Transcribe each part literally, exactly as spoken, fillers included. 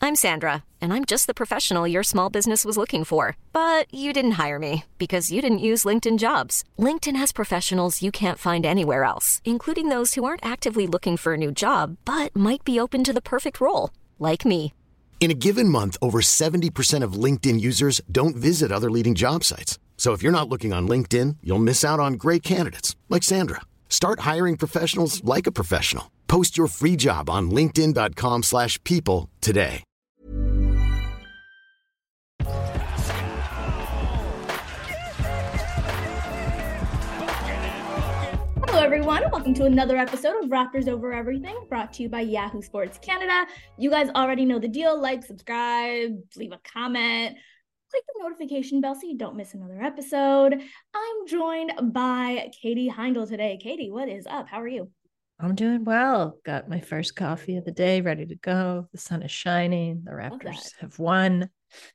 I'm Sandra, and I'm just the professional your small business was looking for. But you didn't hire me because you didn't use LinkedIn Jobs. LinkedIn has professionals you can't find anywhere else, including those who aren't actively looking for a new job, but might be open to the perfect role, like me. In a given month, over seventy percent of LinkedIn users don't visit other leading job sites. So if you're not looking on LinkedIn, you'll miss out on great candidates like Sandra. Start hiring professionals like a professional. Post your free job on linkedin dot com slash people today. Hello, everyone. Welcome to another episode of Raptors Over Everything, brought to you by Yahoo Sports Canada. You guys already know the deal. Like, subscribe, leave a comment, click the notification bell so you don't miss another episode. I'm joined by Katie Heindl today. Katie, what is up? How are you? I'm doing well. Got my first coffee of the day ready to go. The sun is shining. The Raptors have won.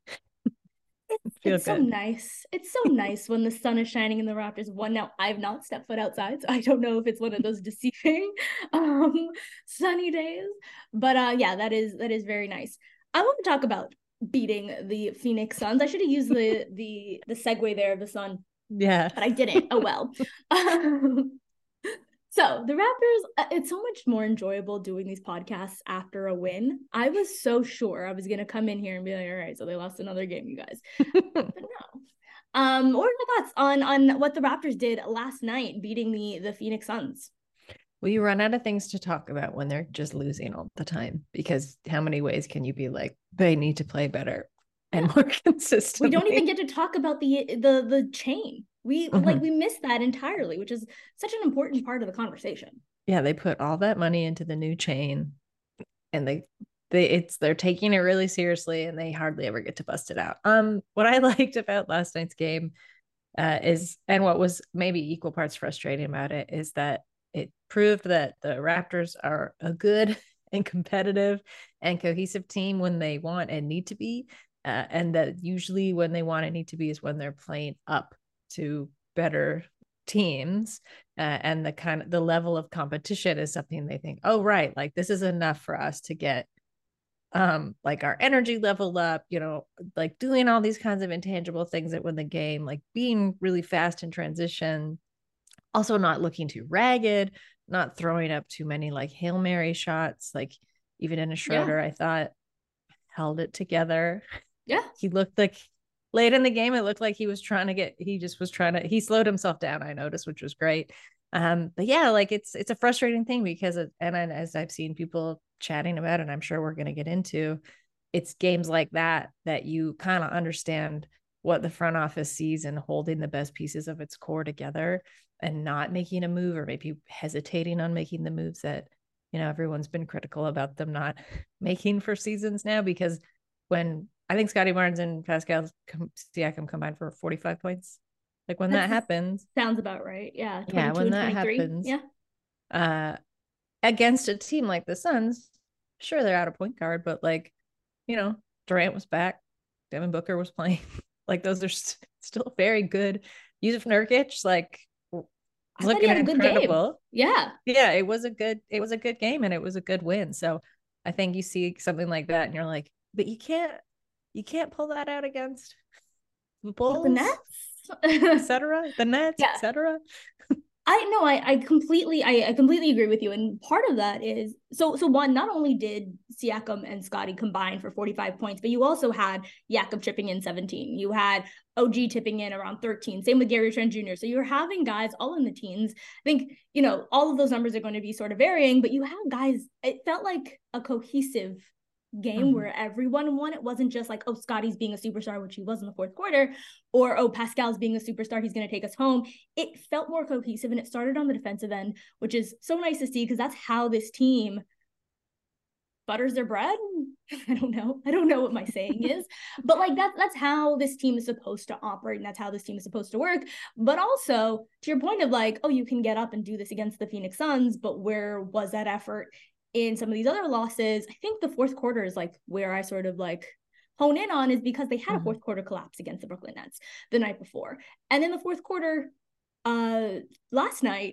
It's, it's so nice. It's so nice when the sun is shining and the Raptors won. Now, I've not stepped foot outside, so I don't know if it's one of those deceiving um, sunny days. But uh, yeah, that is that is very nice. I want to talk about beating the Phoenix Suns. I should have used the the the segue there of the sun. Yeah. But I didn't. Oh, well. Um, So the Raptors, it's so much more enjoyable doing these podcasts after a win. I was so sure I was going to come in here and be like, all right, so they lost another game, you guys. But no. Um, what are your thoughts on, on what the Raptors did last night, beating the, the Phoenix Suns? Well, you run out of things to talk about when they're just losing all the time, because how many ways can you be like, they need to play better and more consistently? We don't even get to talk about the the the chain. We mm-hmm. like we missed that entirely, which is such an important part of the conversation. Yeah, they put all that money into the new chain, and they they it's they're taking it really seriously, and they hardly ever get to bust it out. Um, what I liked about last night's game uh, is, and what was maybe equal parts frustrating about it, is that it proved that the Raptors are a good and competitive and cohesive team when they want and need to be, uh, and that usually when they want and need to be is when they're playing up to better teams, uh, and the kind of the level of competition is something they think, oh, right, like this is enough for us to get um like our energy level up, you know, like doing all these kinds of intangible things that win the game, like being really fast in transition, also not looking too ragged, not throwing up too many like Hail Mary shots, like even in a Schroeder, yeah. I thought held it together. Yeah, he looked like late in the game, it looked like he was trying to get, he just was trying to, he slowed himself down, I noticed, which was great. Um, but yeah, like it's, it's a frustrating thing because, it, and I, as I've seen people chatting about it, I'm sure we're going to get into, it's games like that, that you kind of understand what the front office sees in holding the best pieces of its core together and not making a move, or maybe hesitating on making the moves that, you know, everyone's been critical about them not making for seasons now, because when I think Scotty Barnes and Pascal Siakam combined for forty-five points. Like when That's, that happens. Sounds about right. Yeah. Yeah. When that happens. Yeah. Uh, against a team like the Suns, sure, they're out of point guard, but like, you know, Durant was back. Devin Booker was playing. Like those are st- still very good. Yusuf Nurkic, like I looking had a incredible. Good game. Yeah. Yeah. It was a good, it was a good game, and it was a good win. So I think you see something like that and you're like, but you can't, You can't pull that out against the Bulls, the Nets, et cetera. The Nets, yeah. et cetera. I know. I, I completely, I, I completely agree with you. And part of that is so. So one, not only did Siakam and Scotty combine for forty-five points, but you also had Jakob chipping in seventeen. You had O G tipping in around thirteen. Same with Gary Trent Junior So you're having guys all in the teens. I think, you know, all of those numbers are going to be sort of varying, but you have guys. It felt like a cohesive game mm-hmm. where everyone won. It wasn't just like, oh, Scotty's being a superstar, which he was in the fourth quarter, or oh, Pascal's being a superstar, he's going to take us home. It felt more cohesive, and it started on the defensive end, which is so nice to see, because that's how this team butters their bread. I don't know. I don't know what my saying is, but like that's that's how this team is supposed to operate, and that's how this team is supposed to work. But also to your point of like, oh, you can get up and do this against the Phoenix Suns, but where was that effort in some of these other losses? I think the fourth quarter is like where I sort of like hone in on, is because they had mm-hmm. a fourth quarter collapse against the Brooklyn Nets the night before. And in the fourth quarter uh, last night,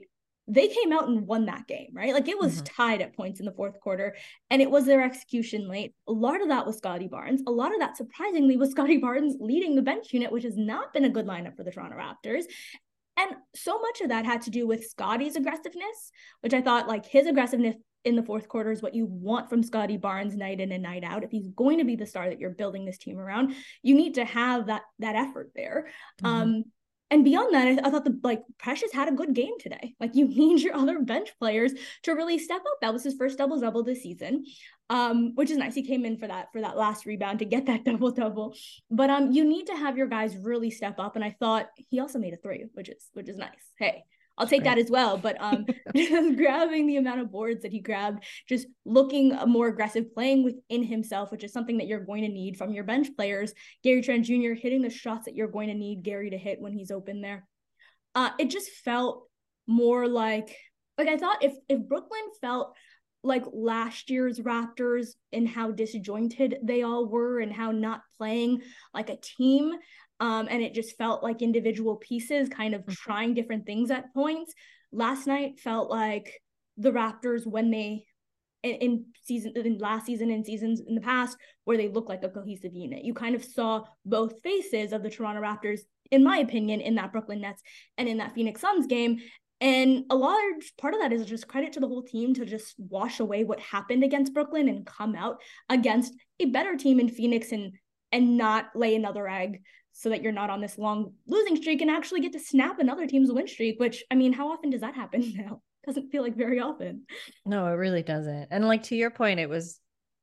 they came out and won that game, right? Like it was mm-hmm. tied at points in the fourth quarter, and it was their execution late. A lot of that was Scottie Barnes. A lot of that, surprisingly, was Scottie Barnes leading the bench unit, which has not been a good lineup for the Toronto Raptors. And so much of that had to do with Scottie's aggressiveness, which I thought like his aggressiveness in the fourth quarter is what you want from Scottie Barnes night in and night out. If he's going to be the star that you're building this team around, you need to have that, that effort there. Mm-hmm. Um, And beyond that, I, th- I thought the like Precious had a good game today. Like you need your other bench players to really step up. That was his first double double this season, um, which is nice. He came in for that for that last rebound to get that double double. But um, you need to have your guys really step up. And I thought he also made a three, which is which is nice. Hey, I'll take that as well. But um, just grabbing the amount of boards that he grabbed, just looking more aggressive, playing within himself, which is something that you're going to need from your bench players. Gary Trent Junior hitting the shots that you're going to need Gary to hit when he's open there. Uh, it just felt more like, like I thought if if Brooklyn felt like last year's Raptors and how disjointed they all were and how not playing like a team, Um, and it just felt like individual pieces kind of trying different things at points. Last night felt like the Raptors when they, in, in season, in last season and seasons in the past, where they look like a cohesive unit. You kind of saw both faces of the Toronto Raptors, in my opinion, in that Brooklyn Nets and in that Phoenix Suns game. And a large part of that is just credit to the whole team to just wash away what happened against Brooklyn and come out against a better team in Phoenix and and not lay another egg, so that you're not on this long losing streak and actually get to snap another team's win streak, which, I mean, how often does that happen now? Doesn't feel like very often. No, it really doesn't. And like, to your point, it was,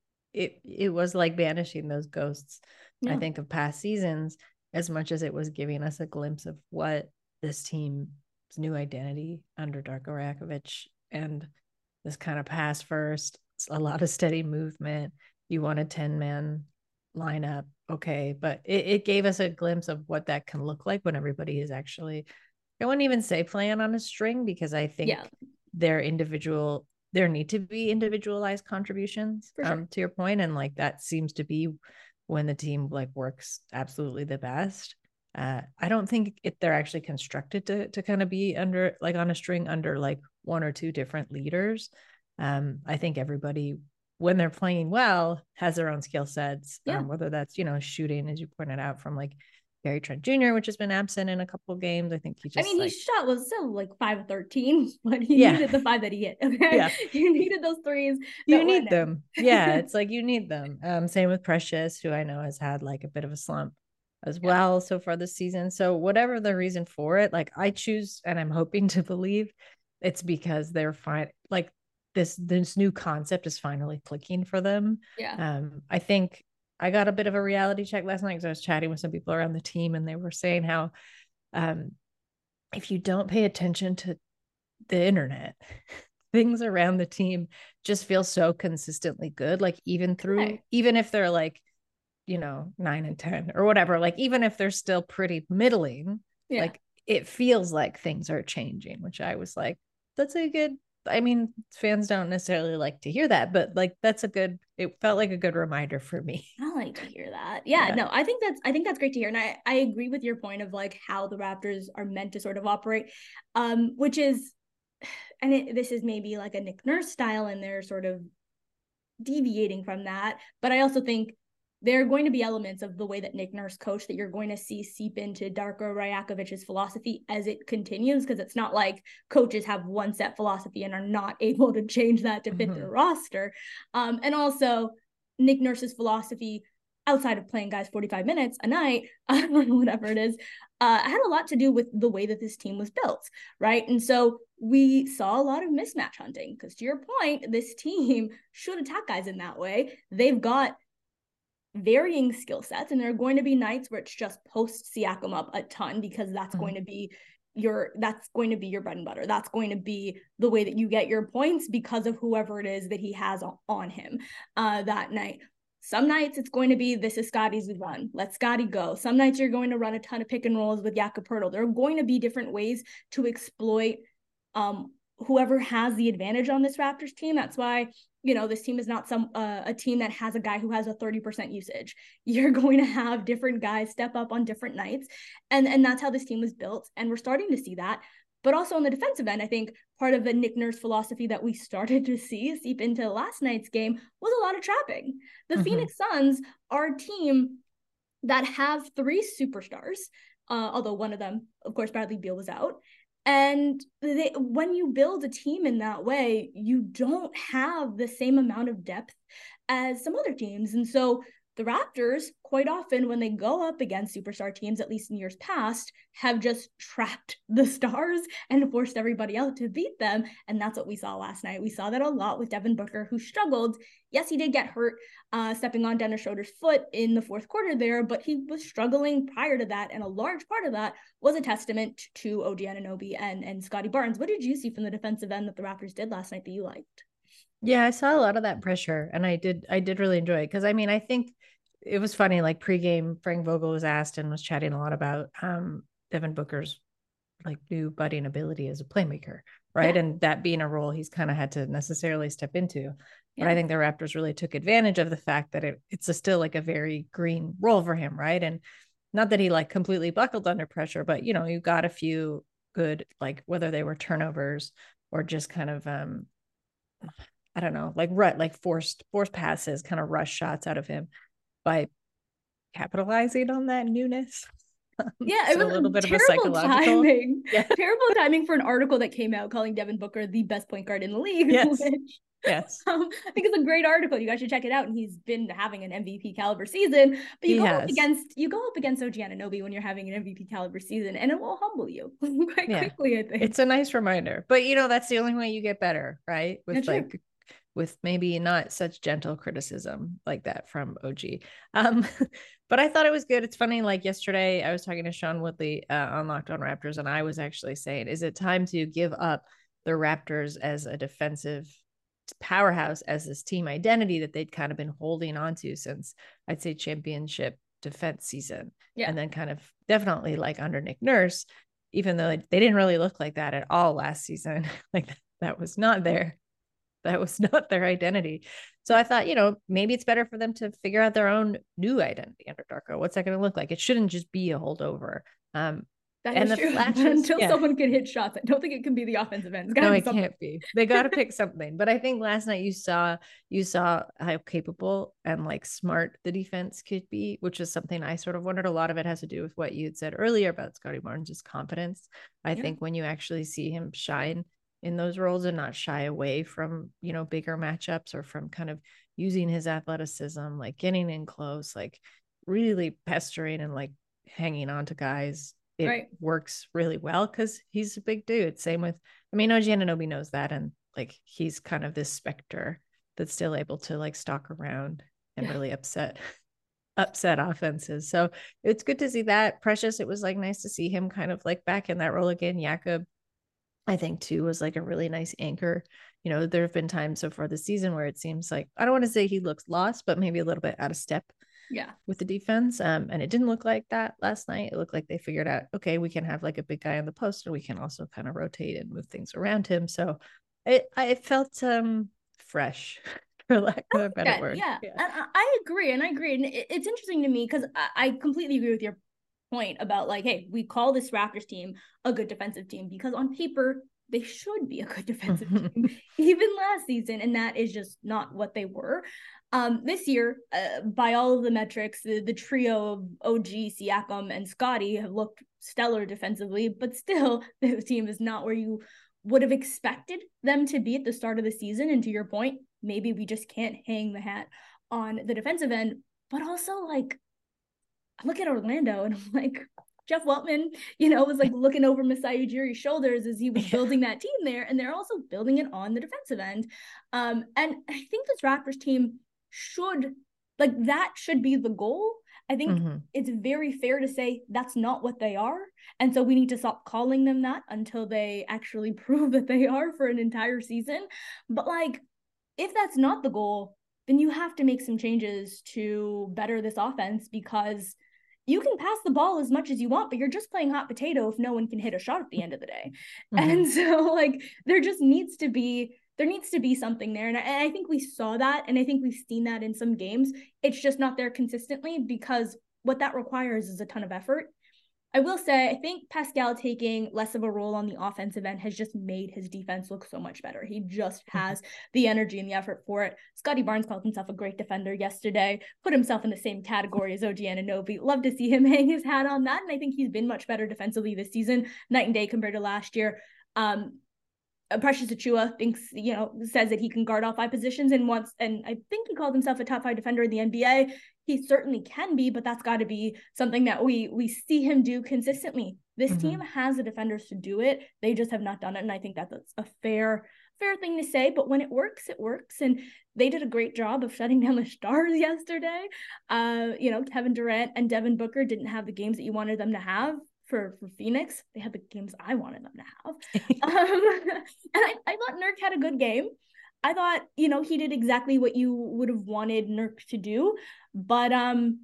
it, it was like banishing those ghosts, yeah. I think, of past seasons, as much as it was giving us a glimpse of what this team's new identity under Darko Rajakovic, and this kind of pass first, a lot of steady movement. You want a ten man lineup. Okay. But it, it gave us a glimpse of what that can look like when everybody is actually, I wouldn't even say playing on a string, because I think yeah. their individual, there need to be individualized contributions, sure. um, to your point. And like, that seems to be when the team like works absolutely the best. Uh, I don't think it, they're actually constructed to, to kind of be under like on a string under like one or two different leaders. Um, I think everybody, when they're playing well, has their own skill sets, yeah. um, whether that's, you know, shooting, as you pointed out, from like Gary Trent Junior, which has been absent in a couple of games. I think he just, I mean, like, his shot was still like five of thirteen, but he yeah. needed the five that he hit. Okay. Yeah. You needed those threes. You need them. Yeah. It's like, you need them. Um, same with Precious, who I know has had like a bit of a slump as yeah. well so far this season. So whatever the reason for it, like I choose, and I'm hoping to believe it's because they're fine. Like, This this new concept is finally clicking for them. Yeah. Um, I think I got a bit of a reality check last night because I was chatting with some people around the team, and they were saying how, um, if you don't pay attention to the internet, things around the team just feel so consistently good. Like even through, okay. even if they're like, you know, nine and ten or whatever, like even if they're still pretty middling, yeah. like it feels like things are changing, which I was like, that's a good. I mean, fans don't necessarily like to hear that, but like, that's a good, it felt like a good reminder for me. I like to hear that. Yeah, yeah, no, I think that's, I think that's great to hear. And I, I agree with your point of like how the Raptors are meant to sort of operate, um, which is, and it, this is maybe like a Nick Nurse style and they're sort of deviating from that. But I also think there are going to be elements of the way that Nick Nurse coached that you're going to see seep into Darko Rajakovic's philosophy as it continues, because it's not like coaches have one set philosophy and are not able to change that to fit mm-hmm. their roster. Um, and also Nick Nurse's philosophy outside of playing guys forty-five minutes a night, whatever it is, uh, had a lot to do with the way that this team was built, right? And so we saw a lot of mismatch hunting, because to your point, this team should attack guys in that way. They've got varying skill sets, and there are going to be nights where it's just post Siakam up a ton, because that's mm-hmm. going to be your that's going to be your bread and butter. That's going to be the way that you get your points because of whoever it is that he has on him uh that night. Some nights it's going to be, this is Scottie's run, let Scottie go. Some nights you're going to run a ton of pick and rolls with Jakob Poeltl. There are going to be different ways to exploit um whoever has the advantage on this Raptors team. That's why, you know, this team is not some uh, a team that has a guy who has a thirty percent usage. You're going to have different guys step up on different nights. And, and that's how this team was built. And we're starting to see that. But also on the defensive end, I think part of the Nick Nurse philosophy that we started to see seep into last night's game was a lot of trapping. The mm-hmm. Phoenix Suns are a team that have three superstars, uh, although one of them, of course, Bradley Beal was out. And they, when you build a team in that way, you don't have the same amount of depth as some other teams. And so the Raptors, quite often when they go up against superstar teams, at least in years past, have just trapped the stars and forced everybody out to beat them. And that's what we saw last night. We saw that a lot with Devin Booker, who struggled. Yes, he did get hurt uh, stepping on Dennis Schroeder's foot in the fourth quarter there, but he was struggling prior to that. And a large part of that was a testament to O G Anunoby and, and Scotty Barnes. What did you see from the defensive end that the Raptors did last night that you liked? Yeah, I saw a lot of that pressure, and I did I did really enjoy it because I mean I think it was funny. Like pregame, Frank Vogel was asked and was chatting a lot about um, Devin Booker's like new budding ability as a playmaker, right? Yeah. And that being a role he's kind of had to necessarily step into. Yeah. But I think the Raptors really took advantage of the fact that it, it's a still like a very green role for him, right? And not that he like completely buckled under pressure, but you know, you got a few good, like whether they were turnovers or just kind of um I don't know, like rut, like forced forced passes, kind of rush shots out of him by capitalizing on that newness. Yeah, it so was a little bit of a psychological timing. Yeah. Terrible timing for an article that came out calling Devin Booker the best point guard in the league. Yes. Which, yes. Um, I think it's a great article. You guys should check it out. And he's been having an M V P caliber season. But you he go has. up against you go up against O G Anunoby when you're having an M V P caliber season, and it will humble you quite yeah. quickly, I think. It's a nice reminder. But you know, that's the only way you get better, right? With that's like true. With maybe not such gentle criticism like that from O G. Um, but I thought it was good. It's funny, like yesterday I was talking to Sean Woodley uh, on Locked On Raptors, and I was actually saying, is it time to give up the Raptors as a defensive powerhouse, as this team identity that they'd kind of been holding on to since, I'd say, championship defense season. Yeah. And then kind of definitely like under Nick Nurse, even though they didn't really look like that at all last season, like that was not there. That was not their identity. So I thought, you know, maybe it's better for them to figure out their own new identity under Darko. What's that going to look like? It shouldn't just be a holdover. Um, that and is the true. Flashes, Until yeah. someone can hit shots, I don't think it can be the offensive end. No, it something. can't be. They got to pick something. But I think last night you saw you saw how capable and like smart the defense could be, which is something I sort of wondered. A lot of it has to do with what you had said earlier about Scotty Barnes' confidence. I yeah. think when you actually see him shine in those roles and not shy away from, you know, bigger matchups or from kind of using his athleticism, like getting in close, like really pestering and like hanging on to guys. It right. works really well because he's a big dude. Same with, I mean, O G Anunoby knows that. And like, he's kind of this specter that's still able to like stalk around and yeah. really upset, upset offenses. So it's good to see that. Precious, it was like nice to see him kind of like back in that role again. Jakob, I think too, was like a really nice anchor. You know, there have been times so far this season where it seems like, I don't want to say he looks lost, but maybe a little bit out of step yeah, with the defense. Um, and it didn't look like that last night. It looked like they figured out, okay, we can have like a big guy on the post and we can also kind of rotate and move things around him. So it, I felt um, fresh, for lack of a better yeah, word. Yeah, yeah. And I agree. And I agree. And it, it's interesting to me because I, I completely agree with your point about like, hey, we call this Raptors team a good defensive team because on paper they should be a good defensive team even last season, and that is just not what they were. Um this year, uh, by all of the metrics, the, the trio of O G, Siakam, and Scotty have looked stellar defensively, but still the team is not where you would have expected them to be at the start of the season. And to your point, maybe we just can't hang the hat on the defensive end. But also, like, I look at Orlando and I'm like, Jeff Weltman, you know, was like looking over Masai Ujiri's shoulders as he was building that team there. And they're also building it on the defensive end. Um, and I think this Raptors team should, like, that should be the goal. I think mm-hmm. it's very fair to say that's not what they are. And so we need to stop calling them that until they actually prove that they are for an entire season. But like, if that's not the goal, then you have to make some changes to better this offense, because you can pass the ball as much as you want, but you're just playing hot potato if no one can hit a shot at the end of the day. Mm-hmm. And so like, there just needs to be, there needs to be something there. And I, and I think we saw that. And I think we've seen that in some games. It's just not there consistently, because what that requires is a ton of effort. I will say, I think Pascal taking less of a role on the offensive end has just made his defense look so much better. He just has mm-hmm. the energy and the effort for it. Scottie Barnes called himself a great defender yesterday, put himself in the same category as O G Anunoby. Love to see him hang his hat on that. And I think he's been much better defensively this season, night and day compared to last year. Um, Precious Achiuwa thinks, you know, says that he can guard all five positions and wants, and I think he called himself a top five defender in the N B A. He certainly can be, but that's got to be something that we we see him do consistently. This mm-hmm. team has the defenders to do it. They just have not done it. And I think that's a fair, fair thing to say. But when it works, it works. And they did a great job of shutting down the Stars yesterday. Uh, you know, Kevin Durant and Devin Booker didn't have the games that you wanted them to have. For, for Phoenix, they had the games I wanted them to have. um, and I, I thought Nurk had a good game. I thought, you know, he did exactly what you would have wanted Nurk to do. But um,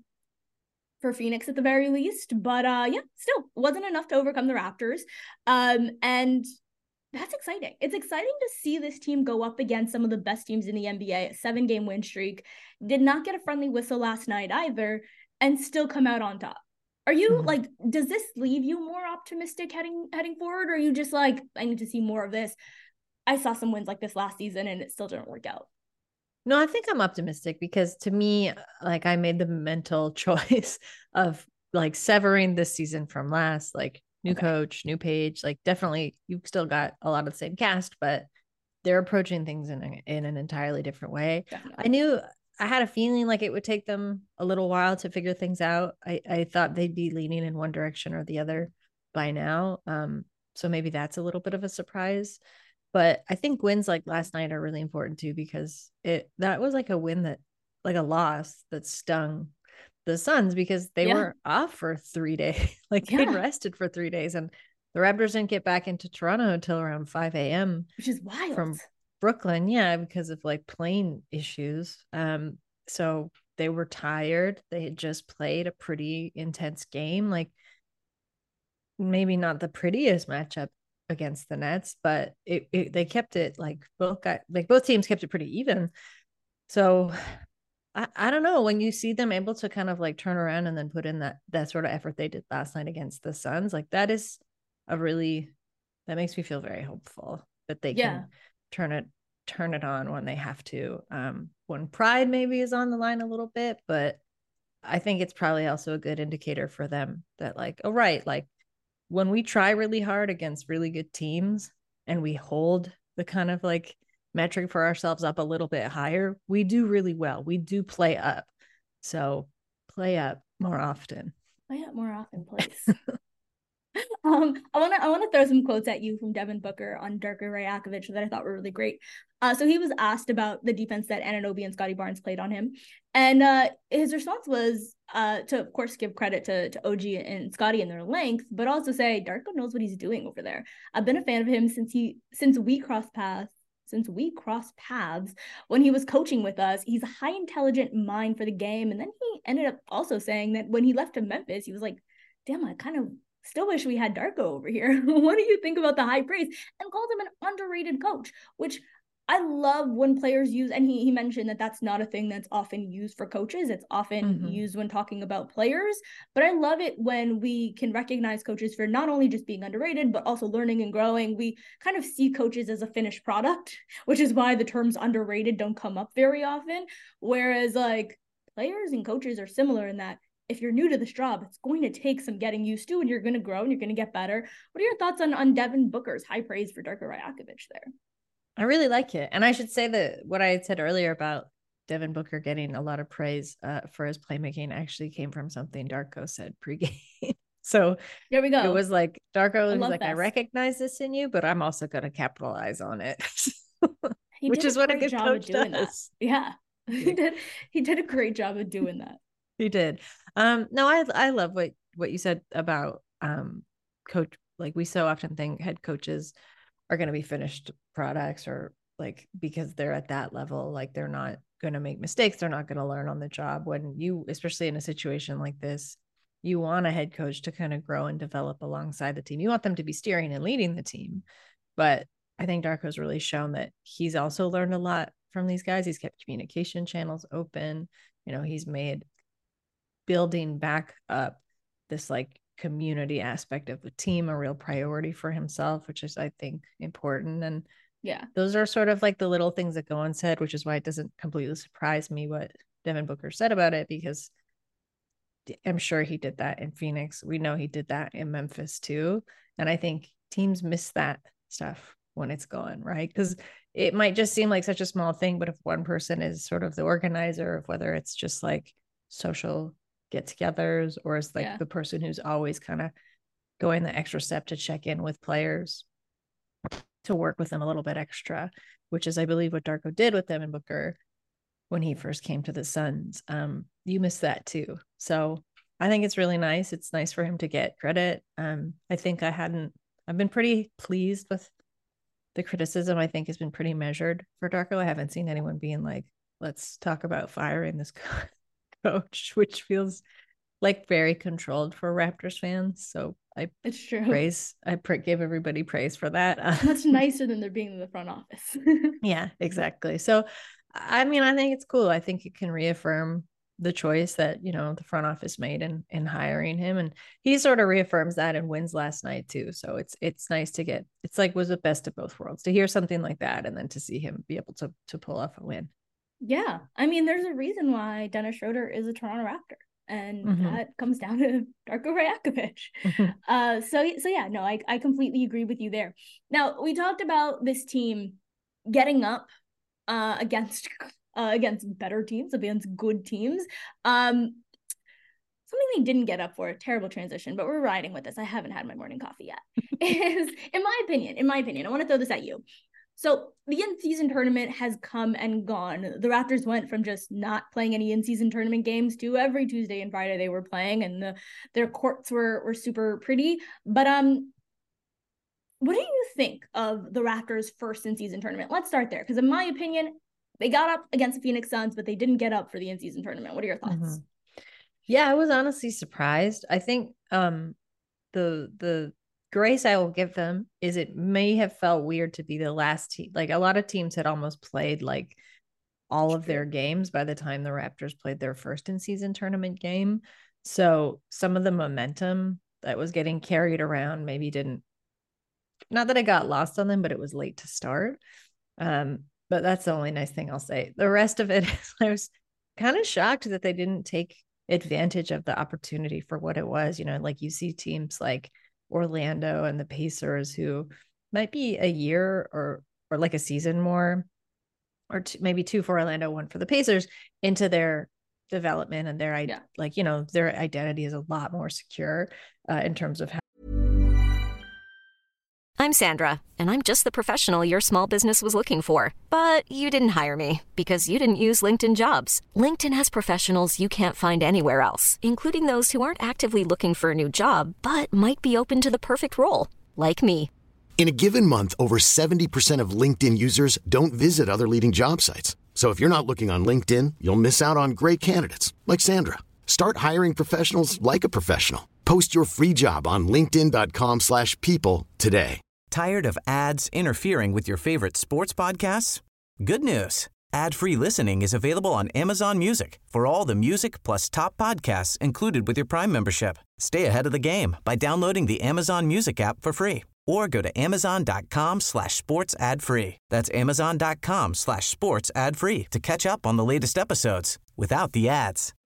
for Phoenix at the very least. But uh, yeah, still wasn't enough to overcome the Raptors. Um, and that's exciting. It's exciting to see this team go up against some of the best teams in the N B A. A seven-game win streak. Did not get a friendly whistle last night either, and still come out on top. Are you mm-hmm. like, does this leave you more optimistic heading heading forward? Or are you just like, I need to see more of this? I saw some wins like this last season and it still didn't work out. No, I think I'm optimistic because to me, like I made the mental choice of like severing this season from last, like new okay. coach, new page, like definitely you've still got a lot of the same cast, but they're approaching things in, a, in an entirely different way. Definitely. I knew I had a feeling like it would take them a little while to figure things out. I, I thought they'd be leaning in one direction or the other by now. Um, so maybe that's a little bit of a surprise. But I think wins like last night are really important too, because it that was like a win that like a loss that stung the Suns because they yeah. were off for three days. like yeah. they'd rested for three days. And the Raptors didn't get back into Toronto until around five a.m. Which is wild. From Brooklyn, yeah, because of like plane issues. Um, so they were tired. They had just played a pretty intense game, like maybe not the prettiest matchup against the Nets, but it, it they kept it like both got like both teams kept it pretty even. So I, I don't know, when you see them able to kind of like turn around and then put in that that sort of effort they did last night against the Suns, like that is a really that makes me feel very hopeful that they yeah. can turn it turn it on when they have to. Um, when pride maybe is on the line a little bit, but I think it's probably also a good indicator for them that like, oh, right, like when we try really hard against really good teams and we hold the kind of like metric for ourselves up a little bit higher, we do really well. We do play up. So play up more often. Play up more often, please. Um, I want to I want to throw some quotes at you from Devin Booker on Darko Rajakovic that I thought were really great. Uh, so he was asked about the defense that Anunoby and Scottie Barnes played on him, and uh, his response was uh, to, of course, give credit to to O G and Scottie and their length, but also say Darko knows what he's doing over there. I've been a fan of him since he since we crossed paths. Since we crossed paths when he was coaching with us. He's a high intelligent mind for the game, and then he ended up also saying that when he left to Memphis, he was like, "Damn, I kind of." Still wish we had Darko over here. What do you think about the high praise? And called him an underrated coach, which I love when players use, and he, he mentioned that that's not a thing that's often used for coaches. It's often mm-hmm. used when talking about players. But I love it when we can recognize coaches for not only just being underrated, but also learning and growing. We kind of see coaches as a finished product, which is why the terms underrated don't come up very often. Whereas like players and coaches are similar in that if you're new to this job, it's going to take some getting used to, and you're going to grow and you're going to get better. What are your thoughts on, on Devin Booker's high praise for Darko Rajakovic there? I really like it. And I should say that what I had said earlier about Devin Booker getting a lot of praise uh, for his playmaking actually came from something Darko said pregame. So there we go. It was like, Darko was like, this. I recognize this in you, but I'm also going to capitalize on it. Which is what a good coach does. That. Yeah, he did. He did a great job of doing that. He did. Um, no, I I love what what you said about um coach. Like we so often think head coaches are going to be finished products, or like because they're at that level, like they're not going to make mistakes, they're not going to learn on the job. When you, especially in a situation like this, you want a head coach to kind of grow and develop alongside the team. You want them to be steering and leading the team. But I think Darko's really shown that he's also learned a lot from these guys. He's kept communication channels open. You know, he's made building back up this like community aspect of the team a real priority for himself, which is, I think, important. And yeah, those are sort of like the little things that go unsaid, which is why it doesn't completely surprise me what Devin Booker said about it, because I'm sure he did that in Phoenix. We know he did that in Memphis too. And I think teams miss that stuff when it's gone, right? Because it might just seem like such a small thing, but if one person is sort of the organizer of whether it's just like social get-togethers or is like yeah. the person who's always kind of going the extra step to check in with players, to work with them a little bit extra, which is, I believe, what Darko did with Devin Booker when he first came to the Suns. Um, you miss that too. So I think it's really nice. It's nice for him to get credit. Um, I think I hadn't, I've been pretty pleased with the criticism. I think has been pretty measured for Darko. I haven't seen anyone being like, let's talk about firing this coach, which feels like very controlled for Raptors fans. So I it's true. praise, I pr- give everybody praise for that. Much nicer than there being in the front office. Yeah, exactly. So, I mean, I think it's cool. I think it can reaffirm the choice that, you know, the front office made in, in hiring him. And he sort of reaffirms that and wins last night too. So it's, it's nice to get, it's like was the best of both worlds to hear something like that. And then to see him be able to, to pull off a win. Yeah. I mean, there's a reason why Dennis Schroeder is a Toronto Raptor. And mm-hmm. that comes down to Darko Rajakovic. Mm-hmm. Uh, so, so yeah, no, I, I completely agree with you there. Now, we talked about this team getting up uh, against uh, against better teams, against good teams. Um, something they didn't get up for, a terrible transition, but we're riding with this. I haven't had my morning coffee yet. Is, in my opinion, in my opinion, I want to throw this at you. So the in-season tournament has come and gone. The Raptors went from just not playing any in-season tournament games to every Tuesday and Friday they were playing, and the, their courts were were super pretty. But um, what do you think of the Raptors' first in-season tournament? Let's start there, because in my opinion, they got up against the Phoenix Suns, but they didn't get up for the in-season tournament. What are your thoughts? Mm-hmm. Yeah, I was honestly surprised. I think um, the the grace I will give them is it may have felt weird to be the last team. Like a lot of teams had almost played like all of their games by the time the Raptors played their first in-season tournament game. So some of the momentum that was getting carried around maybe didn't, not that it got lost on them, but it was late to start. Um, but that's the only nice thing I'll say. The rest of it is I was kind of shocked that they didn't take advantage of the opportunity for what it was. You know, like you see teams like Orlando and the Pacers who might be a year or or like a season more, or two, maybe two for Orlando, one for the Pacers, into their development and their yeah. like, you know, their identity is a lot more secure uh, in terms of how. I'm Sandra, and I'm just the professional your small business was looking for. But you didn't hire me because you didn't use LinkedIn Jobs. LinkedIn has professionals you can't find anywhere else, including those who aren't actively looking for a new job, but might be open to the perfect role, like me. In a given month, over seventy percent of LinkedIn users don't visit other leading job sites. So if you're not looking on LinkedIn, you'll miss out on great candidates like Sandra. Start hiring professionals like a professional. Post your free job on linkedin dot com slash people today. Tired of ads interfering with your favorite sports podcasts? Good news. Ad-free listening is available on Amazon Music for all the music plus top podcasts included with your Prime membership. Stay ahead of the game by downloading the Amazon Music app for free or go to amazon dot com slash sports ad free. That's amazon dot com slash sports ad free to catch up on the latest episodes without the ads.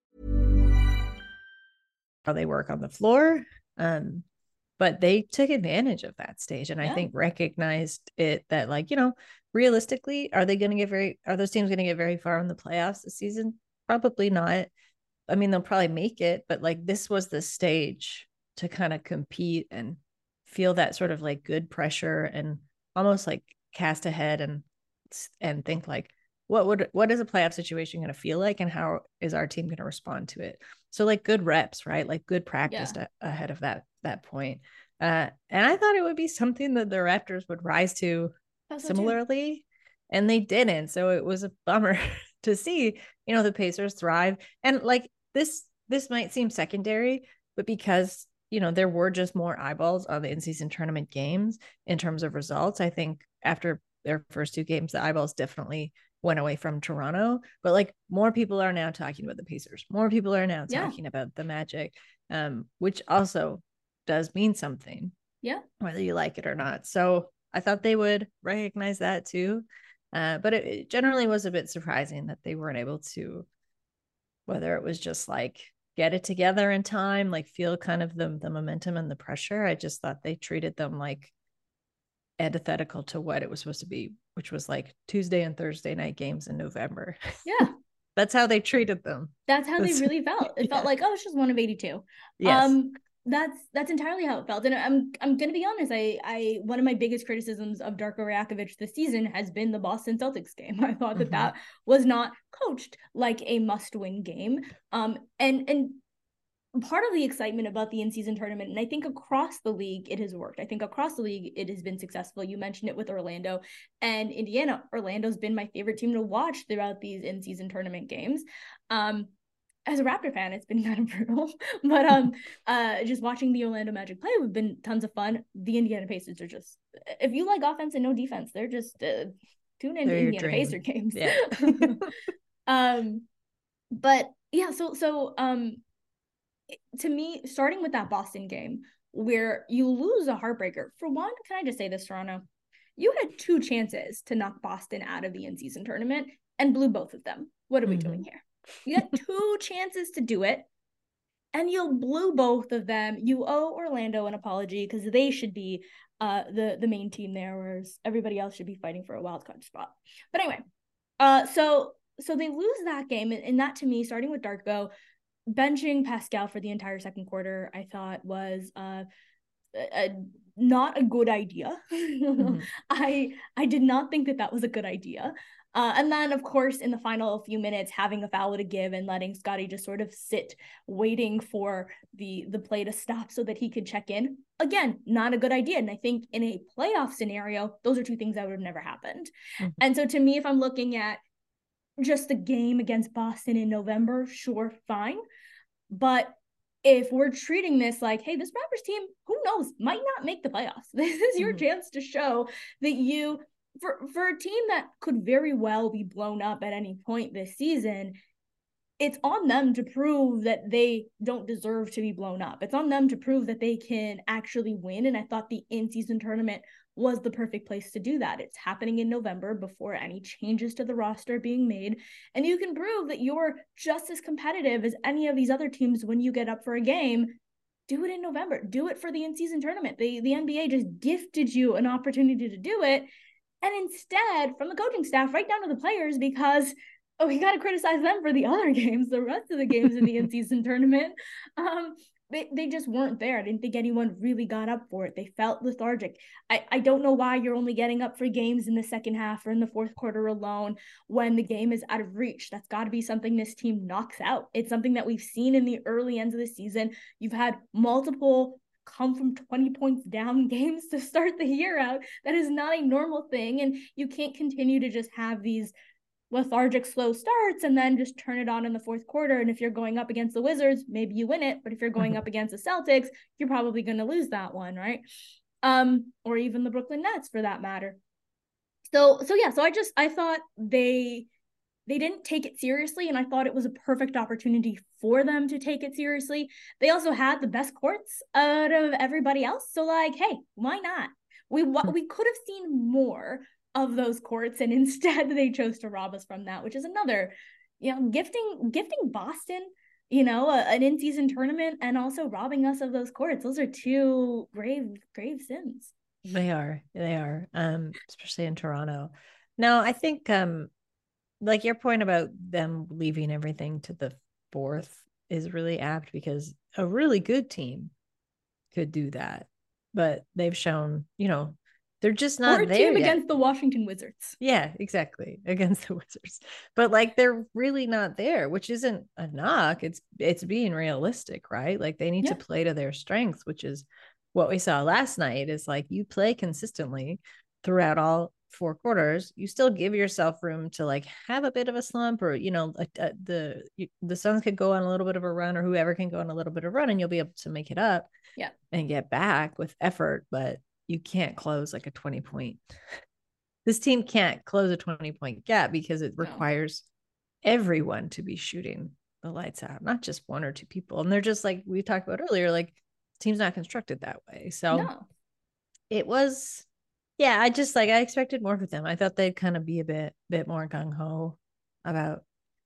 How they work on the floor. Um, but they took advantage of that stage and yeah. I think recognized it that, like, you know, realistically, are they going to get very, are those teams going to get very far in the playoffs this season? Probably not. I mean, they'll probably make it, but like this was the stage to kind of compete and feel that sort of like good pressure and almost like cast ahead and, and think like, what would, what is a playoff situation going to feel like? And how is our team going to respond to it? So like good reps, right? Like good practice yeah. a- ahead of that, that point. Uh, and I thought it would be something that the Raptors would rise to That's similarly, and they didn't. So it was a bummer to see, you know, the Pacers thrive. And like this, this might seem secondary, but because, you know, there were just more eyeballs on the in-season tournament games in terms of results. I think after their first two games, the eyeballs definitely went away from Toronto, but like more people are now talking about the Pacers. More people are now yeah. talking about the Magic, um, which also does mean something. Yeah. Whether you like it or not. So I thought they would recognize that too. Uh, but it, it generally was a bit surprising that they weren't able to, whether it was just like get it together in time, like feel kind of the, the momentum and the pressure. I just thought they treated them like antithetical to what it was supposed to be, which was like Tuesday and Thursday night games in November. Yeah. That's how they treated them. That's how That's, they really felt. It yeah. felt like, oh, it's just one of eighty-two. Yes. Um, that's that's entirely how it felt. And I'm I'm gonna be honest, I I one of my biggest criticisms of Darko Rajakovic this season has been the Boston Celtics game. I thought that mm-hmm. that was not coached like a must-win game. Um, and and part of the excitement about the in-season tournament, and I think across the league it has worked. I think across the league it has been successful. You mentioned it with Orlando and Indiana. Orlando's been my favorite team to watch throughout these in-season tournament games. Um, as a Raptor fan, it's been kind of brutal, but um, uh, just watching the Orlando Magic play have been tons of fun. The Indiana Pacers are just, if you like offense and no defense, they're just uh, tune into they're Indiana Pacer games. Yeah. um, but yeah, so so um. to me, starting with that Boston game where you lose a heartbreaker, for one, can I just say this, Toronto? You had two chances to knock Boston out of the in-season tournament and blew both of them. What are we mm-hmm. doing here? You had two chances to do it and you blew both of them. You owe Orlando an apology because they should be uh, the, the main team there, whereas everybody else should be fighting for a wild card spot. But anyway, uh, so so they lose that game, and, and that to me, starting with Darko, benching Pascal for the entire second quarter, I thought was uh, a, a, not a good idea. Mm-hmm. I I did not think that that was a good idea. Uh, and then, of course, in the final few minutes, having a foul to give and letting Scotty just sort of sit, waiting for the the play to stop so that he could check in. Again, not a good idea. And I think in a playoff scenario, those are two things that would have never happened. Mm-hmm. And so to me, if I'm looking at just the game against Boston in November, sure, fine. But if we're treating this like, hey, this Raptors team, who knows, might not make the playoffs. This is your mm-hmm. chance to show that you, for, for a team that could very well be blown up at any point this season, it's on them to prove that they don't deserve to be blown up. It's on them to prove that they can actually win. And I thought the in-season tournament was the perfect place to do that. It's happening in November before any changes to the roster are being made. And you can prove that you're just as competitive as any of these other teams when you get up for a game. Do it in November. Do it for the in-season tournament. The, the N B A just gifted you an opportunity to do it. And instead, from the coaching staff right down to the players, because oh, we got to criticize them for the other games, the rest of the games in the in-season tournament. Um, they, they just weren't there. I didn't think anyone really got up for it. They felt lethargic. I, I don't know why you're only getting up for games in the second half or in the fourth quarter alone when the game is out of reach. That's got to be something this team knocks out. It's something that we've seen in the early ends of the season. You've had multiple come from twenty points down games to start the year out. That is not a normal thing. And you can't continue to just have these lethargic, slow starts and then just turn it on in the fourth quarter. And if you're going up against the Wizards, maybe you win it. But if you're going mm-hmm. up against the Celtics, you're probably going to lose that one, right? Um, or even the Brooklyn Nets for that matter. So, so yeah, so I just, I thought they, they didn't take it seriously. And I thought it was a perfect opportunity for them to take it seriously. They also had the best courts out of everybody else. So like, hey, why not? We, we could have seen more of those courts, and instead they chose to rob us from that, which is another, you know, gifting gifting Boston, you know, a, an in-season tournament and also robbing us of those courts. Those are two grave grave sins. They are, they are, um, especially in Toronto. No, I think, um, like your point about them leaving everything to the fourth is really apt because a really good team could do that, but they've shown, you know. They're just not or a there team yet. Against the Washington Wizards. Yeah, exactly. Against the Wizards. But like they're really not there, which isn't a knock. It's it's being realistic, right? Like they need yeah. to play to their strengths, which is what we saw last night is like you play consistently throughout all four quarters. You still give yourself room to like have a bit of a slump or, you know, like uh, the the Suns could go on a little bit of a run or whoever can go on a little bit of a run and you'll be able to make it up yeah. and get back with effort. But you can't close like a twenty point. This team can't close a twenty point gap because it requires no. everyone to be shooting the lights out, not just one or two people. And they're just like we talked about earlier, like team's not constructed that way. So No. it was, yeah, I just like, I expected more with them. I thought they'd kind of be a bit, bit more gung ho about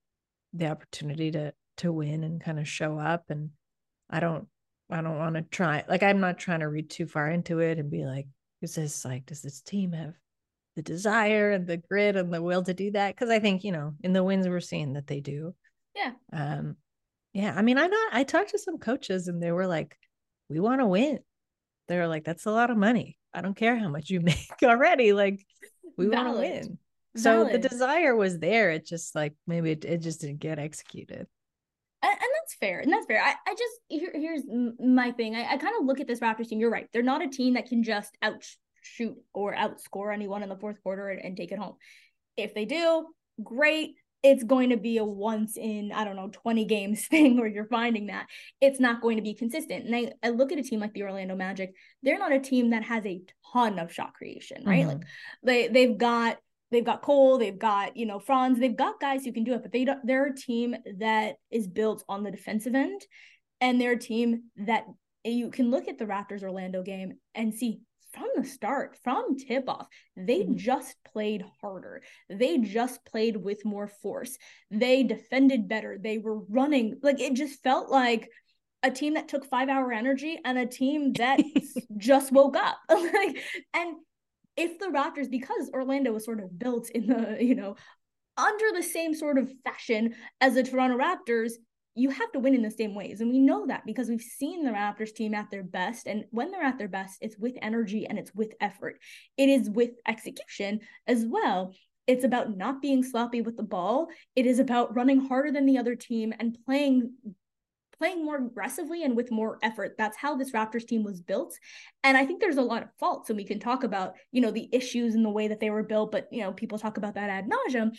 the opportunity to, to win and kind of show up. And I don't, I don't want to try, like, I'm not trying to read too far into it and be like, is this like, does this team have the desire and the grit and the will to do that? Cause I think, you know, in the wins we're seeing that they do. Yeah. Um, yeah. I mean, I know I talked to some coaches and they were like, we want to win. They were like, that's a lot of money. I don't care how much you make already. Like, we want to win. So Valid. the desire was there. It just like, maybe it, it just didn't get executed. And, and that's fair. And that's fair. I, I just, here, here's my thing. I, I kind of look at this Raptors team. You're right. They're not a team that can just outshoot or outscore anyone in the fourth quarter and, and take it home. If they do, great. It's going to be a once in, I don't know, twenty games thing where you're finding that. It's not going to be consistent. And I, I look at a team like the Orlando Magic. They're not a team that has a ton of shot creation, right? Mm-hmm. Like they, they've got, they've got Cole, they've got, you know, Franz, they've got guys who can do it, but they don't, they're a team that is built on the defensive end. And they're a team that you can look at the Raptors Orlando game and see from the start, from tip-off, they mm-hmm. just played harder. They just played with more force. They defended better. They were running. Like, it just felt like a team that took five-hour energy and a team that just woke up. Like, and if the Raptors, because Orlando was sort of built in the, you know, under the same sort of fashion as the Toronto Raptors, you have to win in the same ways. And we know that because we've seen the Raptors team at their best. And when they're at their best, it's with energy and it's with effort. It is with execution as well. It's about not being sloppy with the ball. It is about running harder than the other team and playing playing more aggressively and with more effort. That's how this Raptors team was built. And I think there's a lot of faults. And we can talk about, you know, the issues in the way that they were built, but, you know, people talk about that ad nauseum.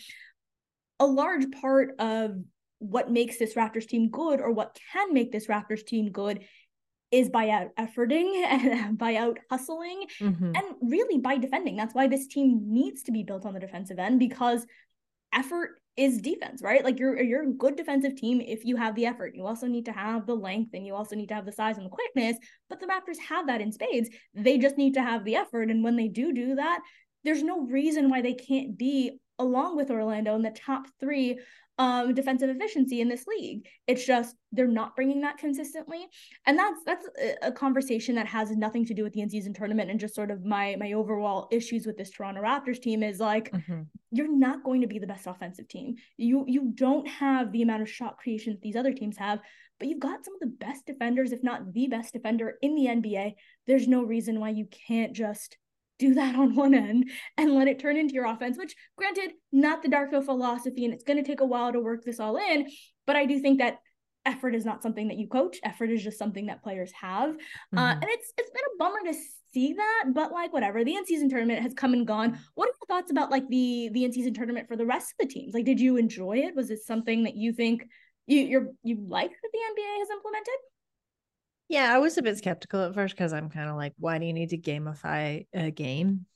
A large part of what makes this Raptors team good, or what can make this Raptors team good, is by out efforting and by out hustling mm-hmm. and really by defending. That's why this team needs to be built on the defensive end, because effort is defense, right? Like you're, you're a good defensive team if you have the effort. You also need to have the length and you also need to have the size and the quickness, but the Raptors have that in spades. They just need to have the effort. And when they do do that, there's no reason why they can't be, along with Orlando, in the top three um defensive efficiency in this league. It's just they're not bringing that consistently, and that's that's a conversation that has nothing to do with the in-season tournament and just sort of my my overall issues with this Toronto Raptors team is like mm-hmm. you're not going to be the best offensive team. You you don't have the amount of shot creation that these other teams have, but you've got some of the best defenders, if not the best defender in the N B A. There's no reason why you can't just do that on one end and let it turn into your offense, which granted, not the Darko philosophy, and it's going to take a while to work this all in. But I do think that effort is not something that you coach. Effort is just something that players have. Mm-hmm. Uh, and it's it's been a bummer to see that, but like whatever, the in-season tournament has come and gone. What are your thoughts about like the, the in-season tournament for the rest of the teams? Like, did you enjoy it? Was it something that you think you, you're, you like that the N B A has implemented? Yeah, I was a bit skeptical at first because I'm kind of like, why do you need to gamify a game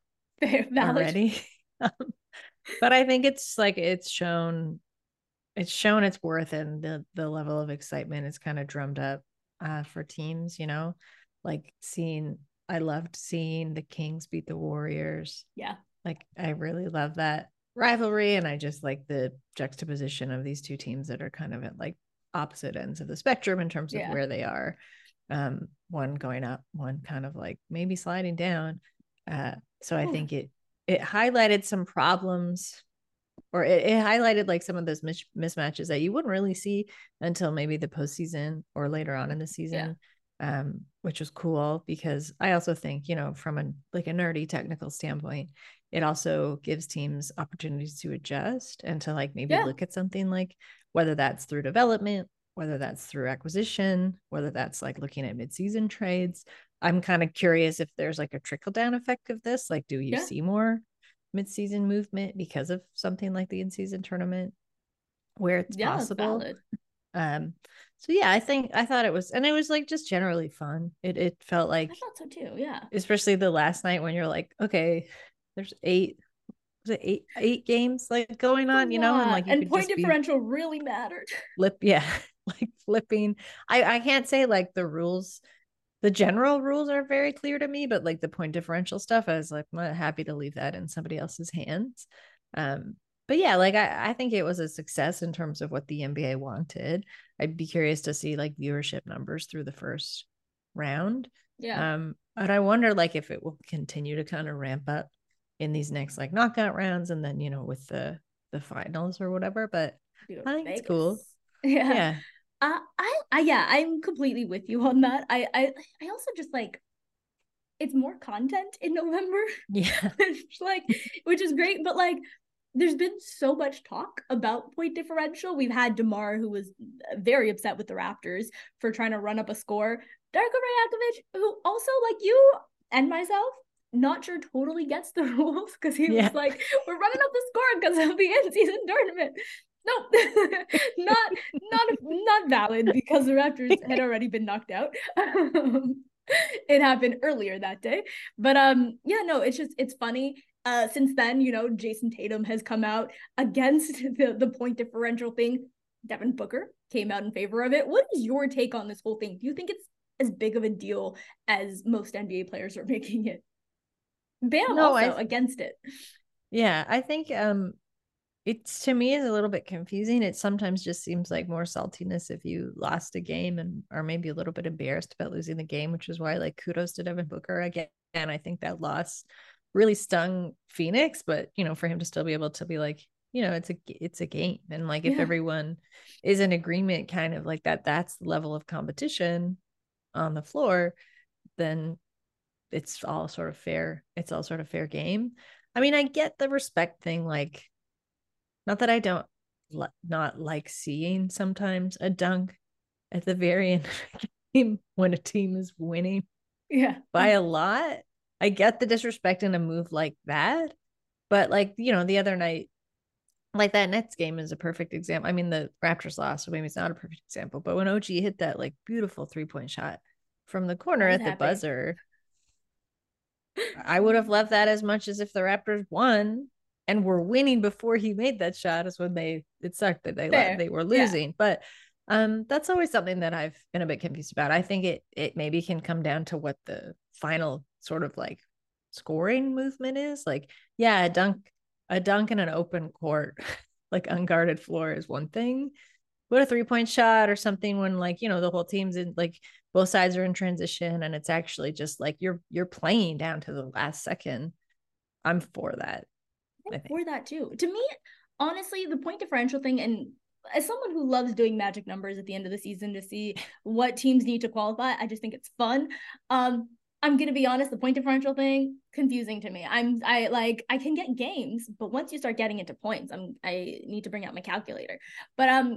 already? But I think it's like it's shown, it's shown its worth, and the the level of excitement is kind of drummed up uh, for teams. You know, like seeing, I loved seeing the Kings beat the Warriors. Yeah, like I really love that rivalry, and I just like the juxtaposition of these two teams that are kind of at like opposite ends of the spectrum in terms of yeah. where they are, um one going up, one kind of like maybe sliding down, uh so I think it it highlighted some problems, or it, it highlighted like some of those mis- mismatches that you wouldn't really see until maybe the postseason or later on in the season, yeah. um which was cool, because I also think, you know, from a like a nerdy technical standpoint, it also gives teams opportunities to adjust and to like maybe yeah. look at something, like whether that's through development, whether that's through acquisition, whether that's like looking at midseason trades. I'm kind of curious if there's like a trickle down effect of this. Like, do you yeah. see more midseason movement because of something like the in-season tournament where it's yeah, possible? Um, so yeah, I think, I thought it was, and it was like just generally fun. It it felt like, I thought so too. Yeah. Especially the last night when you're like, okay, there's eight, was it eight eight games like going on, you know, and like you and point differential really mattered. Flip, yeah, like flipping. I I can't say like the rules the general rules are very clear to me, but like the point differential stuff, I was like, I'm happy to leave that in somebody else's hands. Um, but yeah, like I, I think it was a success in terms of what the N B A wanted. I'd be curious to see like viewership numbers through the first round. Yeah. Um, but I wonder like if it will continue to kind of ramp up in these next like knockout rounds and then, you know, with the the finals or whatever. But I think Vegas. It's cool. Yeah. Yeah. Uh, I, I, yeah, I'm completely with you on that. I, I, I also just like, it's more content in November. Yeah. which, like, which is great. But like, there's been so much talk about point differential. We've had DeMar, who was very upset with the Raptors for trying to run up a score. Darko Rajakovic, who also, like you and myself, not sure totally gets the rules, because he yeah. was like, we're running up the score because of the in-season tournament. Nope, not not not valid, because the Raptors had already been knocked out. It happened earlier that day, but um, yeah, no, it's just it's funny. Uh, since then, you know, Jason Tatum has come out against the the point differential thing. Devin Booker came out in favor of it. What is your take on this whole thing? Do you think it's as big of a deal as most N B A players are making it? Bam no, also th- against it. Yeah, I think um. It's to me is a little bit confusing. It sometimes just seems like more saltiness if you lost a game and are maybe a little bit embarrassed about losing the game, which is why like kudos to Devin Booker again. And I think that loss really stung Phoenix, but you know, for him to still be able to be like, you know, it's a it's a game. And like if yeah. everyone is in agreement kind of like that, that's the level of competition on the floor, then it's all sort of fair. It's all sort of fair game. I mean, I get the respect thing, like not that I don't l- not like seeing sometimes a dunk at the very end of the game when a team is winning yeah. by a lot. I get the disrespect in a move like that. But like, you know, the other night, like that Nets game is a perfect example. I mean, the Raptors lost, so maybe it's not a perfect example. But when O G hit that like beautiful three-point shot from the corner at the happy. buzzer, I would have loved that as much as if the Raptors won and were winning before he made that shot. Is when they it sucked that they let, they were losing. Yeah. But um that's always something that I've been a bit confused about. I think it it maybe can come down to what the final sort of like scoring movement is. Like, yeah, a dunk, a dunk in an open court, like unguarded floor is one thing. But a three-point shot or something when like, you know, the whole team's in like both sides are in transition and it's actually just like you're you're playing down to the last second. I'm for that. I'm for that too. To me, honestly, the point differential thing, and as someone who loves doing magic numbers at the end of the season to see what teams need to qualify, I just think it's fun. Um, I'm gonna be honest, the point differential thing, confusing to me. I'm I like I can get games, but once you start getting into points, I'm I need to bring out my calculator. But um,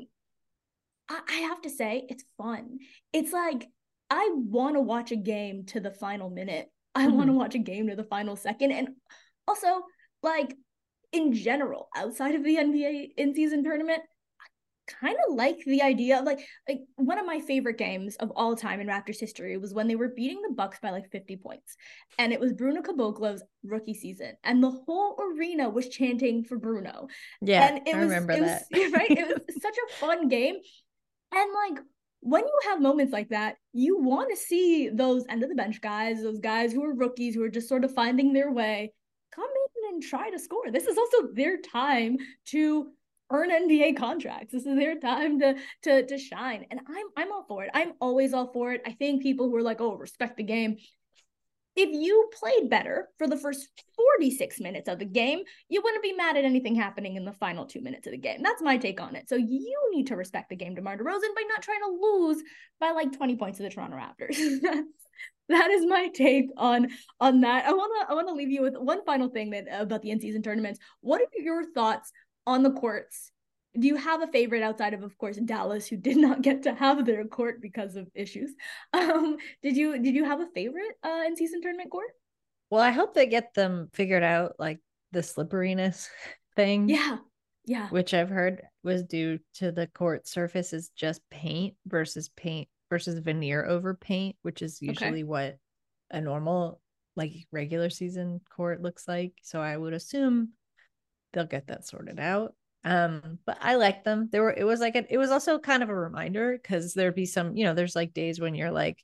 I, I have to say, it's fun. It's like I want to watch a game to the final minute. I mm-hmm. want to watch a game to the final second, and also like. In general, outside of the N B A in-season tournament, I kind of like the idea of like, like one of my favorite games of all time in Raptors history was when they were beating the Bucks by like fifty points. And it was Bruno Caboclo's rookie season. And the whole arena was chanting for Bruno. Yeah, and it I was, remember it that. Was, right? It was such a fun game. And like, when you have moments like that, you want to see those end of the bench guys, those guys who are rookies, who are just sort of finding their way, come in and try to score. This is also their time to earn N B A contracts. This is their time to to to shine. And I'm I'm all for it. I'm always all for it. I think people who are like, oh, respect the game. If you played better for the first forty-six minutes of the game, you wouldn't be mad at anything happening in the final two minutes of the game. That's my take on it. So you need to respect the game, DeMar DeRozan, by not trying to lose by like twenty points to the Toronto Raptors. That's that is my take on on that. I wanna I wanna leave you with one final thing that about the in-season tournaments. What are your thoughts on the courts? Do you have a favorite outside of, of course, Dallas, who did not get to have their court because of issues? Um, did you did you have a favorite uh, in-season tournament court? Well, I hope they get them figured out, like the slipperiness thing. Yeah, yeah. Which I've heard was due to the court surface is just paint versus paint versus veneer over paint, which is usually okay. what a normal, like regular season court looks like. So I would assume they'll get that sorted out. Um, but I like them. There were, it was like, a, it was also kind of a reminder because there'd be some, you know, there's like days when you're like,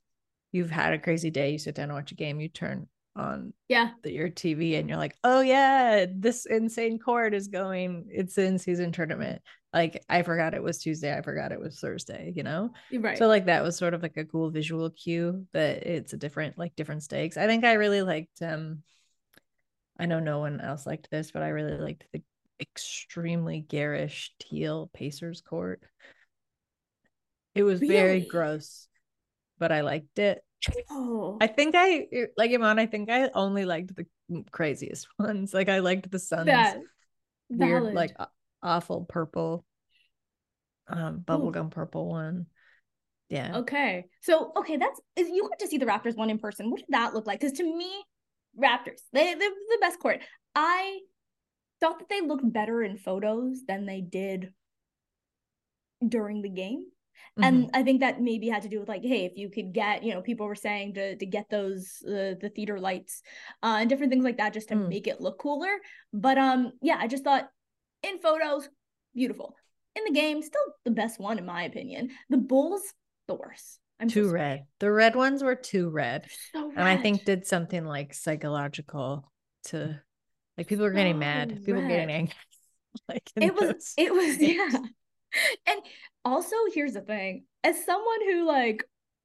you've had a crazy day, you sit down and watch a game, you turn on yeah the, your T V and you're like, oh yeah, this insane court is going, it's an in-season tournament. Like I forgot it was Tuesday, I forgot it was Thursday, you know? right So like that was sort of like a cool visual cue that it's a different, like different stakes. I think I really liked um I know no one else liked this, but I really liked the extremely garish teal Pacers court. It was really very gross, but I liked it. oh I think I like Iman. I think I only liked the craziest ones. Like I liked the Suns that weird, valid like awful purple, um, Ooh. bubblegum purple one. Yeah. Okay. So, okay, that's is you got to see the Raptors one in person. What did that look like? Because to me, Raptors, they, they're the best court. I thought that they looked better in photos than they did during the game. Mm-hmm. And I think that maybe had to do with like, hey, if you could get, you know, people were saying to to get those uh, the theater lights uh, and different things like that just to mm. make it look cooler. But um, yeah, I just thought in photos, beautiful. In the game, still the best one in my opinion. The Bulls, the worst. I'm too so red. The red ones were too red. So red. And I think did something like psychological to like people were getting so mad. Red. People were getting angry. Like it was, it was, games. yeah. And also, here's the thing. As someone who like,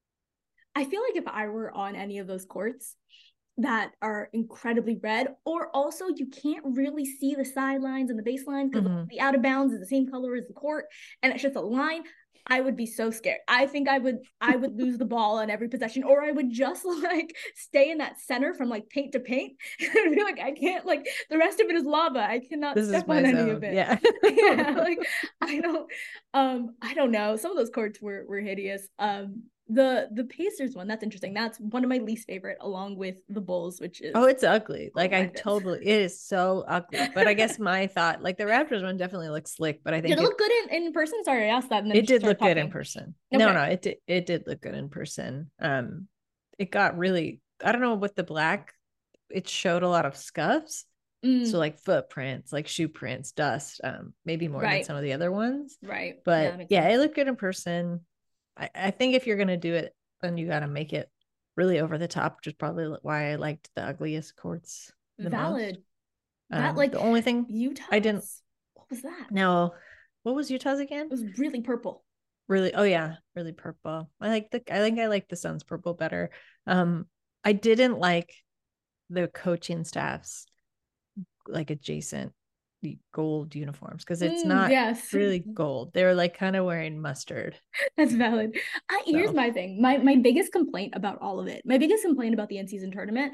I feel like if I were on any of those courts that are incredibly red, or also you can't really see the sidelines and the baselines because mm-hmm. the out of bounds is the same color as the court, and it's just a line. I would be so scared. I think I would I would lose the ball on every possession, or I would just like stay in that center from like paint to paint. I feel like I can't, like the rest of it is lava. I cannot this step on any zone. of it. Yeah. yeah. Like I don't um I don't know. Some of those courts were were hideous. Um the the Pacers one, that's interesting. That's one of my least favorite, along with the Bulls, which is oh it's ugly. Like horrendous. I totally it is so ugly. But I guess my thought, like the Raptors one definitely looks slick, but I think did it, it look good in, in person? Sorry, I asked that and then it did look talking. good in person. Okay. No, no, it did it did look good in person. Um it got really, I don't know, with the black, it showed a lot of scuffs. Mm. So like footprints, like shoe prints, dust, um, maybe more right. than some of the other ones. Right. But yeah, yeah it looked good in person. I, I think if you're gonna do it, then you gotta make it really over the top, which is probably why I liked the ugliest courts. The Valid. Most. That um, like the only thing Utah. I didn't. What was that? No, what was Utah's again? It was really purple. Really, oh yeah, really purple. I like the. I think I like the Suns purple better. Um, I didn't like the coaching staffs like adjacent gold uniforms because it's mm, not yes. really gold. They're like kind of wearing mustard. That's valid. I, so. Here's my thing. My my biggest complaint about all of it, my biggest complaint about the in-season tournament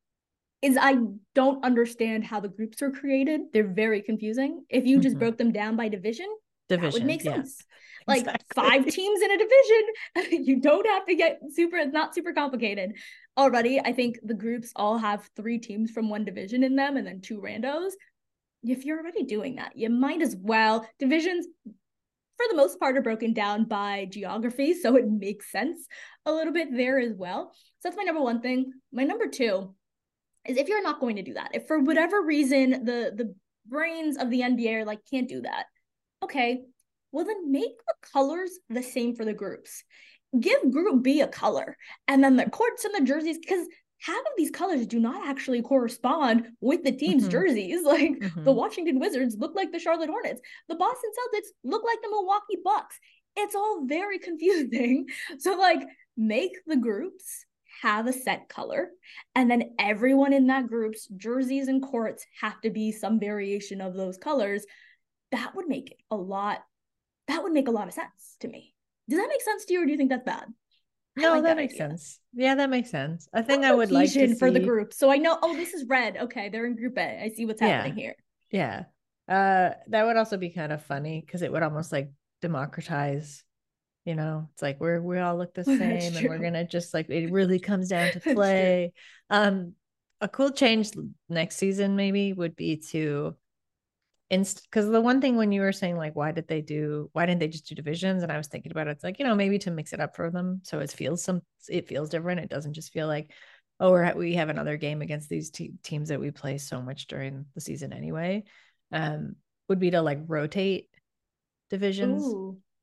is I don't understand how the groups are created. They're very confusing. If you just mm-hmm. broke them down by division, division that would make yeah. sense. Like exactly. five teams in a division, you don't have to get super, it's not super complicated. Already, I think the groups all have three teams from one division in them and then two randos. If you're already doing that, you might as well. Divisions, for the most part, are broken down by geography, so it makes sense a little bit there as well. So that's my number one thing. My number two is if you're not going to do that, if for whatever reason the, the brains of the N B A are like, can't do that, okay, well then make the colors the same for the groups. Give Group B a color, and then the courts and the jerseys, because half of these colors do not actually correspond with the team's mm-hmm. jerseys. Like mm-hmm. the Washington Wizards look like the Charlotte Hornets. The Boston Celtics look like the Milwaukee Bucks. It's all very confusing. So like make the groups have a set color, and then everyone in that group's jerseys and courts have to be some variation of those colors. That would make it a lot, that would make a lot of sense to me. Does that make sense to you, or do you think that's bad? No, like that, that makes idea. sense. Yeah, that makes sense. I think I would like to see for the group. So I know, oh, this is red. Okay, they're in Group A. I see what's yeah. happening here. Yeah. Uh, that would also be kind of funny because it would almost like democratize, you know, it's like we're we all look the same and we're gonna just like it really comes down to play. Um, a cool change next season maybe would be to inst because the one thing when you were saying like why did they do why didn't they just do divisions, and I was thinking about it, it's like, you know, maybe to mix it up for them so it feels some it feels different. It doesn't just feel like, oh, we're, we have another game against these te- teams that we play so much during the season anyway. Um would be to like rotate divisions. Ooh.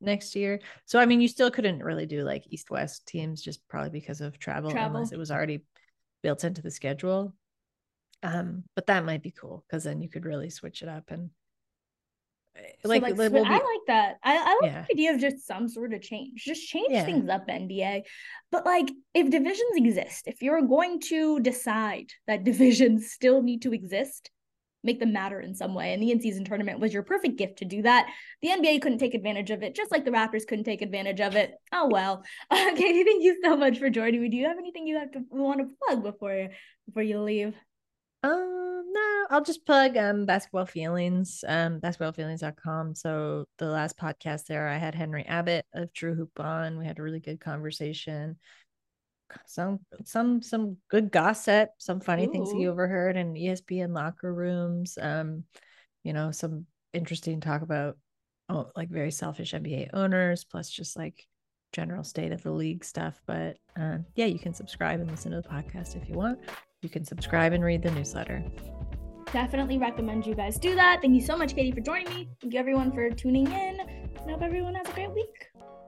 next year. So, I mean, you still couldn't really do like East-West teams just probably because of travel, Travel. unless it was already built into the schedule. Um, but that might be cool because then you could really switch it up and like, so like we'll be, be, I like that. I, I like yeah. the idea of just some sort of change. Just change Yeah. things up, N B A. But like if divisions exist, if you're going to decide that divisions still need to exist, make them matter in some way. And the in-season tournament was your perfect gift to do that. The N B A couldn't take advantage of it, just like the Raptors couldn't take advantage of it. Oh, well. Uh, Katie, thank you so much for joining me. Do you have anything you have to want to plug before, before you leave? Um, no, I'll just plug um Basketball Feelings, um, basketball feelings dot com. So the last podcast there, I had Henry Abbott of True Hoop on. We had a really good conversation. Some some some good gossip, some funny Ooh. things he overheard in E S P N locker rooms. Um, you know, some interesting talk about oh, like very selfish N B A owners, plus just like general state of the league stuff. But uh, yeah, you can subscribe and listen to the podcast if you want. You can subscribe and read the newsletter. Definitely recommend you guys do that. Thank you so much, Katie, for joining me. Thank you everyone for tuning in. I hope everyone has a great week.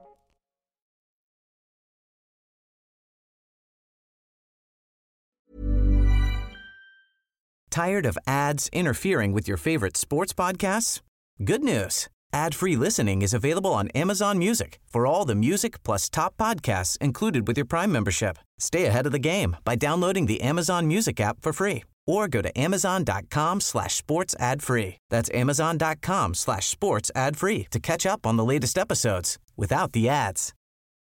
Tired of ads interfering with your favorite sports podcasts? Good news. Ad-free listening is available on Amazon Music for all the music plus top podcasts included with your Prime membership. Stay ahead of the game by downloading the Amazon Music app for free or go to amazon.com slash sports ad free. That's amazon.com slash sports ad free to catch up on the latest episodes without the ads.